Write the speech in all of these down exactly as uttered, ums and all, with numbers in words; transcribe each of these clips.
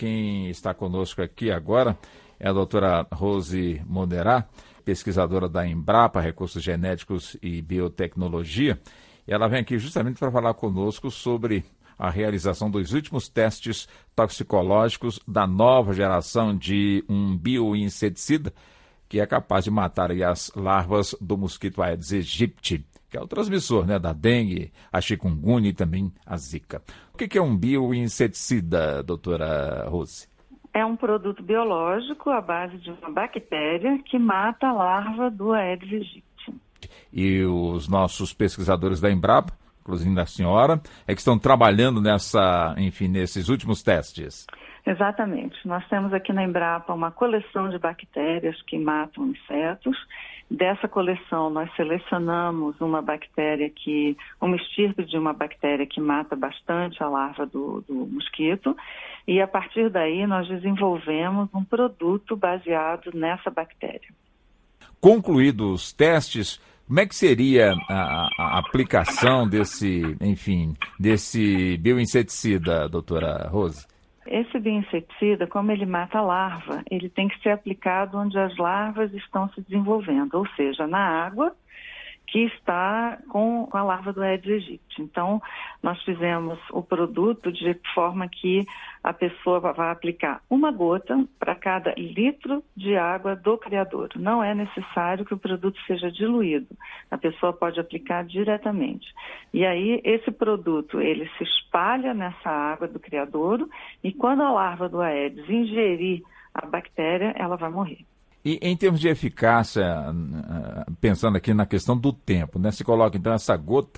Quem está conosco aqui agora é a doutora Rose Moderá, pesquisadora da Embrapa, Recursos Genéticos e Biotecnologia. E ela vem aqui justamente para falar conosco sobre a realização dos últimos testes toxicológicos da nova geração de um bioinseticida que é capaz de matar aí as larvas do mosquito Aedes aegypti, que é o transmissor, né, da dengue, a chikungunya e também a zika. O que é um bioinseticida, doutora Rose? É um produto biológico à base de uma bactéria que mata a larva do Aedes aegypti. E os nossos pesquisadores da Embrapa, inclusive a senhora, é que estão trabalhando nessa, enfim, nesses últimos testes. Exatamente. Nós temos aqui na Embrapa uma coleção de bactérias que matam insetos. Dessa coleção, nós selecionamos uma bactéria que, uma estirpe de uma bactéria que mata bastante a larva do, do mosquito. E a partir daí, nós desenvolvemos um produto baseado nessa bactéria. Concluídos os testes, como é que seria a, a aplicação desse, enfim, desse bioinseticida, doutora Rose? Esse bioinseticida, como ele mata a larva, ele tem que ser aplicado onde as larvas estão se desenvolvendo, ou seja, na água que está com a larva do Aedes aegypti. Então, nós fizemos o produto de forma que a pessoa vai aplicar uma gota para cada litro de água do criadouro. Não é necessário que o produto seja diluído. A pessoa pode aplicar diretamente. E aí, esse produto, ele se espalha nessa água do criadouro e quando a larva do Aedes ingerir a bactéria, ela vai morrer. E em termos de eficácia, pensando aqui na questão do tempo, né? Se coloca então essa gota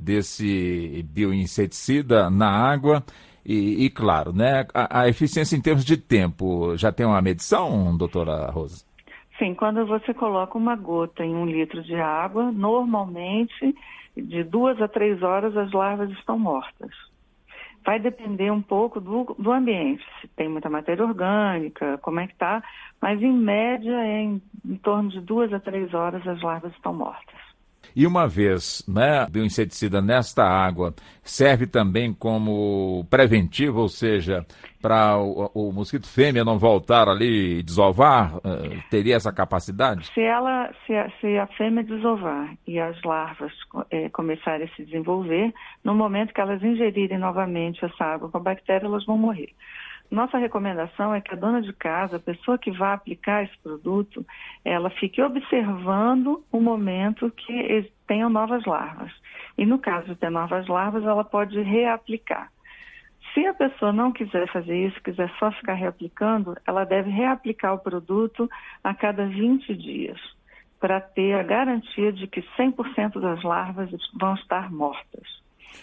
desse bioinseticida na água e, e claro, né? A, a eficiência em termos de tempo, já tem uma medição, doutora Rosa? Sim, quando você coloca uma gota em um litro de água, normalmente de duas a três horas as larvas estão mortas. Vai depender um pouco do, do ambiente, se tem muita matéria orgânica, como é que está, mas em média é em, em torno de duas a três horas as larvas estão mortas. E uma vez, né, o bioinseticida nesta água serve também como preventivo, ou seja, para o, o mosquito fêmea não voltar ali e desovar, uh, teria essa capacidade? Se ela, se a, se a fêmea desovar e as larvas é, começarem a se desenvolver, no momento que elas ingerirem novamente essa água com a bactéria, elas vão morrer. Nossa recomendação é que a dona de casa, a pessoa que vai aplicar esse produto, ela fique observando o momento que tenham novas larvas. E no caso de ter novas larvas, ela pode reaplicar. Se a pessoa não quiser fazer isso, quiser só ficar reaplicando, ela deve reaplicar o produto a cada vinte dias, para ter a garantia de que cem por cento das larvas vão estar mortas.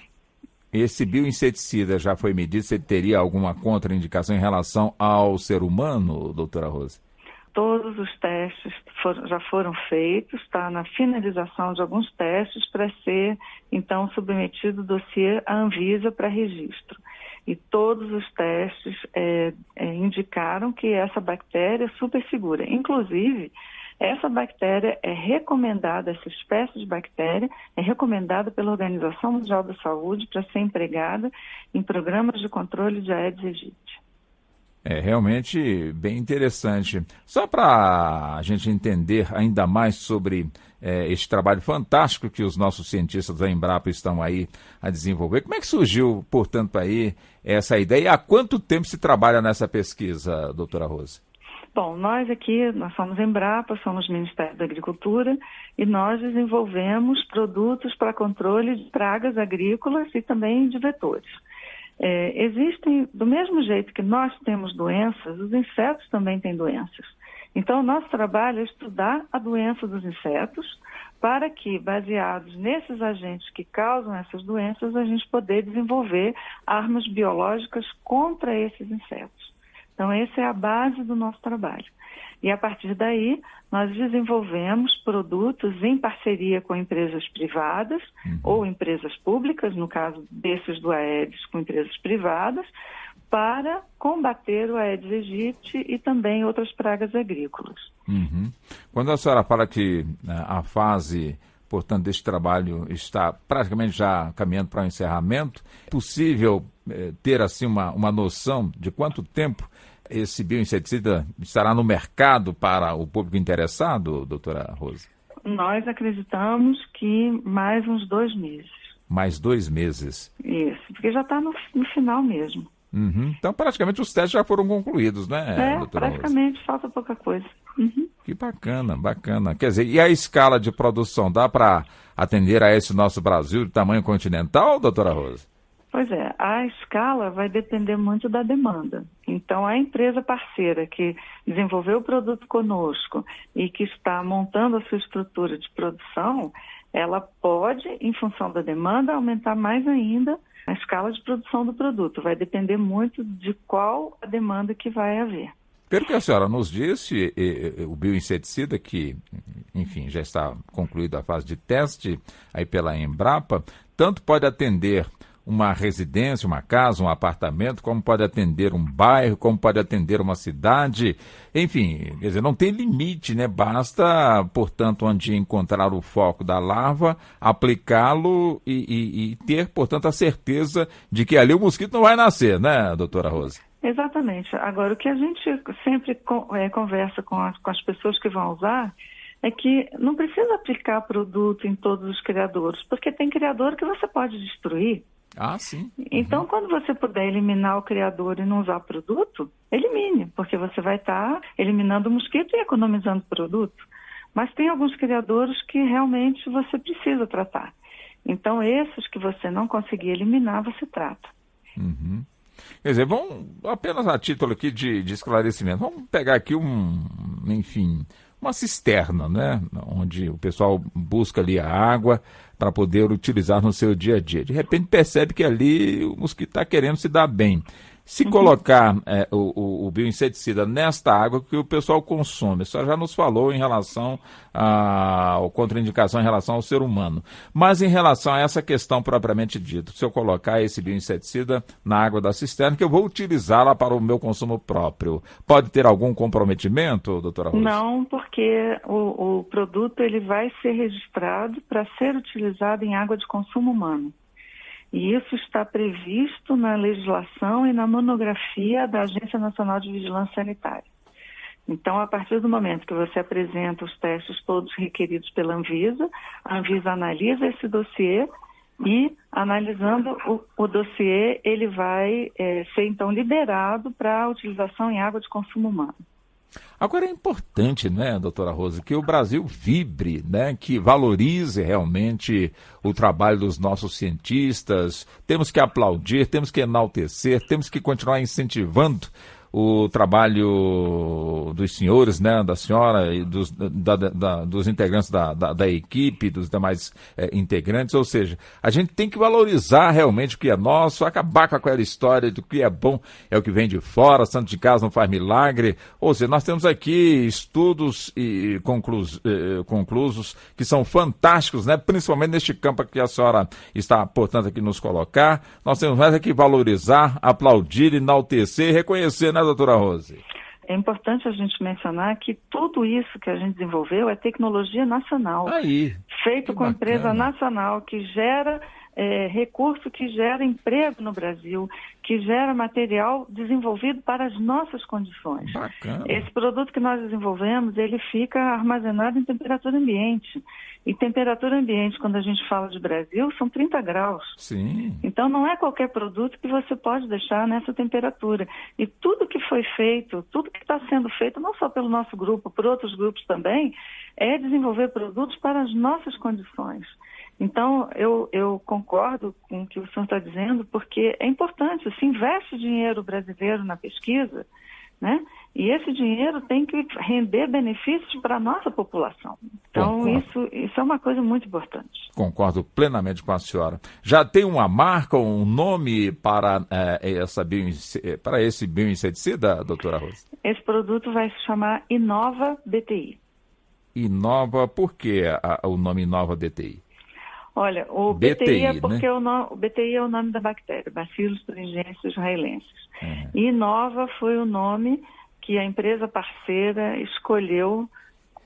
Esse bioinseticida já foi medido? Você teria alguma contraindicação em relação ao ser humano, doutora Rose? Todos os testes foram, já foram feitos, está na finalização de alguns testes para ser, então, submetido o dossiê à Anvisa para registro. E todos os testes é, é, indicaram que essa bactéria é super segura. Inclusive, essa bactéria é recomendada, essa espécie de bactéria é recomendada pela Organização Mundial da Saúde para ser empregada em programas de controle de Aedes aegypti. É realmente bem interessante. Só para a gente entender ainda mais sobre é, este trabalho fantástico que os nossos cientistas da Embrapa estão aí a desenvolver, como é que surgiu, portanto, aí essa ideia e há quanto tempo se trabalha nessa pesquisa, doutora Rose? Bom, nós aqui, nós somos Embrapa, somos Ministério da Agricultura e nós desenvolvemos produtos para controle de pragas agrícolas e também de vetores. É, existem, do mesmo jeito que nós temos doenças, os insetos também têm doenças. Então, o nosso trabalho é estudar a doença dos insetos para que, baseados nesses agentes que causam essas doenças, a gente poder desenvolver armas biológicas contra esses insetos. Então, essa é a base do nosso trabalho. E, a partir daí, nós desenvolvemos produtos em parceria com empresas privadas uhum. ou empresas públicas, no caso desses do Aedes, com empresas privadas, para combater o Aedes aegypti e também outras pragas agrícolas. Uhum. Quando a senhora fala que a fase portanto, deste trabalho está praticamente já caminhando para o encerramento. É possível eh, ter assim uma, uma noção de quanto tempo esse bioinseticida estará no mercado para o público interessado, doutora Rose? Nós acreditamos que mais uns dois meses. Mais dois meses? Isso, porque já está no, no final mesmo. Uhum. Então, praticamente os testes já foram concluídos, né, É, doutora praticamente, Rose? falta pouca coisa. Uhum. Que bacana, bacana. Quer dizer, e a escala de produção dá para atender a esse nosso Brasil de tamanho continental, doutora Rose? Pois é, a escala vai depender muito da demanda. Então, a empresa parceira que desenvolveu o produto conosco e que está montando a sua estrutura de produção, ela pode, em função da demanda, aumentar mais ainda a escala de produção do produto. Vai depender muito de qual a demanda que vai haver. Pelo que a senhora nos disse, o bioinseticida, que, enfim, já está concluída a fase de teste aí pela Embrapa, tanto pode atender uma residência, uma casa, um apartamento, como pode atender um bairro, como pode atender uma cidade, enfim, quer dizer, não tem limite, né? Basta, portanto, onde encontrar o foco da larva, aplicá-lo e, e, e ter, portanto, a certeza de que ali o mosquito não vai nascer, né, doutora Rose? Exatamente. Agora, o que a gente sempre é, conversa com as, com as pessoas que vão usar é que não precisa aplicar produto em todos os criadouros, porque tem criador que você pode destruir. Ah, sim. Uhum. Então, quando você puder eliminar o criador e não usar produto, elimine, porque você vai estar eliminando o mosquito e economizando produto. Mas tem alguns criadores que realmente você precisa tratar. Então, esses que você não conseguir eliminar, você trata. Uhum. Quer dizer, vamos, apenas a título aqui de, de esclarecimento, vamos pegar aqui um, enfim, uma cisterna, né? Onde o pessoal busca ali a água para poder utilizar no seu dia a dia. De repente percebe que ali o mosquito está querendo se dar bem. Se uhum. colocar é, o, o, o bioinseticida nesta água que o pessoal consome, isso já nos falou em relação à contraindicação em relação ao ser humano. Mas em relação a essa questão propriamente dita, se eu colocar esse bioinseticida na água da cisterna, que eu vou utilizá-la para o meu consumo próprio, pode ter algum comprometimento, doutora Rose? Não, porque o, o produto ele vai ser registrado para ser utilizado em água de consumo humano. E isso está previsto na legislação e na monografia da Agência Nacional de Vigilância Sanitária. Então, a partir do momento que você apresenta os testes todos requeridos pela Anvisa, a Anvisa analisa esse dossiê e, analisando o, o dossiê, ele vai é, ser, então, liberado para a utilização em água de consumo humano. Agora é importante, né, doutora Rose, que o Brasil vibre, né, que valorize realmente o trabalho dos nossos cientistas. Temos que aplaudir, temos que enaltecer, temos que continuar incentivando o trabalho dos senhores, né, da senhora e dos, da, da, dos integrantes da, da, da equipe, dos demais é, integrantes, ou seja, a gente tem que valorizar realmente o que é nosso, acabar com aquela história do que é bom é o que vem de fora, santo de casa não faz milagre, ou seja, nós temos aqui estudos e conclus, eh, conclusos que são fantásticos, né, principalmente neste campo que a senhora está, portanto, aqui nos colocar, nós temos mais que valorizar, aplaudir, enaltecer, reconhecer, né, doutora Rose? É importante a gente mencionar que tudo isso que a gente desenvolveu é tecnologia nacional. Aí, feito com empresa nacional que gera é, recurso, que gera emprego no Brasil, que gera material desenvolvido para as nossas condições. Bacana. Esse produto que nós desenvolvemos, ele fica armazenado em temperatura ambiente. E temperatura ambiente, quando a gente fala de Brasil, são trinta graus. Sim. Então, não é qualquer produto que você pode deixar nessa temperatura. E tudo que foi feito, tudo que está sendo feito, não só pelo nosso grupo, por outros grupos também, é desenvolver produtos para as nossas condições. Então, eu, eu concordo com o que o senhor está dizendo, porque é importante, se investe dinheiro brasileiro na pesquisa, né? E esse dinheiro tem que render benefícios para a nossa população. Então, isso, isso é uma coisa muito importante. Concordo plenamente com a senhora. Já tem uma marca, um nome para, é, essa bio, para esse bioinseticida, doutora Rose? Esse produto vai se chamar Inova B T I. Inova, por que a, o nome Inova B T I? Olha, o B T I, B T I é porque né? o, no, o B T I é o nome da bactéria, Bacillus thuringiensis israelensis. Uhum. E Inova foi o nome que a empresa parceira escolheu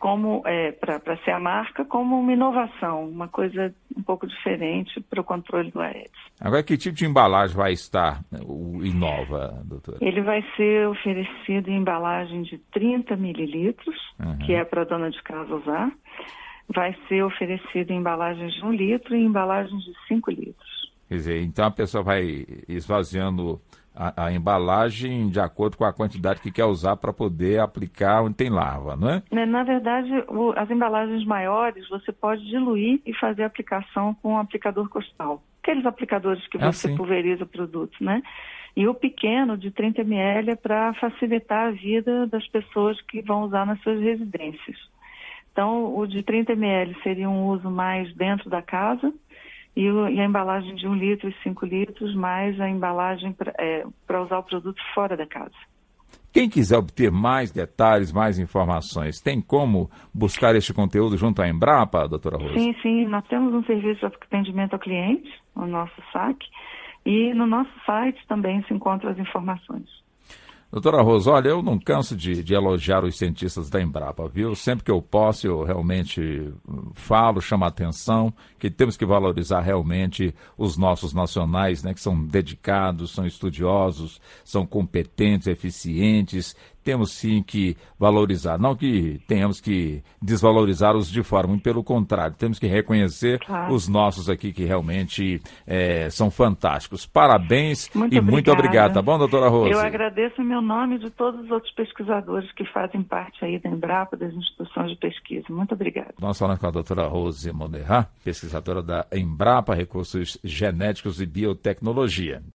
como é, para ser a marca, como uma inovação, uma coisa um pouco diferente para o controle do Aedes. Agora, que tipo de embalagem vai estar o Inova, doutora? Ele vai ser oferecido em embalagem de trinta mililitros, uhum. que é para a dona de casa usar. Vai ser oferecido em embalagens de um litro e em embalagens de cinco litros. Quer dizer, então a pessoa vai esvaziando A, a embalagem de acordo com a quantidade que quer usar para poder aplicar onde tem larva, não é? Na verdade, o, as embalagens maiores você pode diluir e fazer a aplicação com um aplicador costal. Aqueles aplicadores que você assim. pulveriza o produto, né? E o pequeno, de trinta mililitros, é para facilitar a vida das pessoas que vão usar nas suas residências. Então, o de trinta mililitros seria um uso mais dentro da casa, E, o, e a embalagem de um litro e cinco litros, mais a embalagem para é, usar o produto fora da casa. Quem quiser obter mais detalhes, mais informações, tem como buscar este conteúdo junto à Embrapa, doutora Rose? Sim, sim. Nós temos um serviço de atendimento ao cliente, no nosso S A C, e no nosso site também se encontram as informações. Doutora Rose, olha, eu não canso de, de elogiar os cientistas da Embrapa, viu? Sempre que eu posso, eu realmente falo, chamo a atenção, que temos que valorizar realmente os nossos nacionais, né? Que são dedicados, são estudiosos, são competentes, eficientes. Temos sim que valorizar, não que tenhamos que desvalorizar os de fora, muito pelo contrário, temos que reconhecer claro. Os nossos aqui que realmente é, são fantásticos. Parabéns muito e obrigada. Muito obrigado, tá bom, doutora Rose? Eu agradeço em meu nome e de todos os outros pesquisadores que fazem parte aí da Embrapa, das instituições de pesquisa. Muito obrigada. Nós falamos com a doutora Rose Monerá, pesquisadora da Embrapa, Recursos Genéticos e Biotecnologia.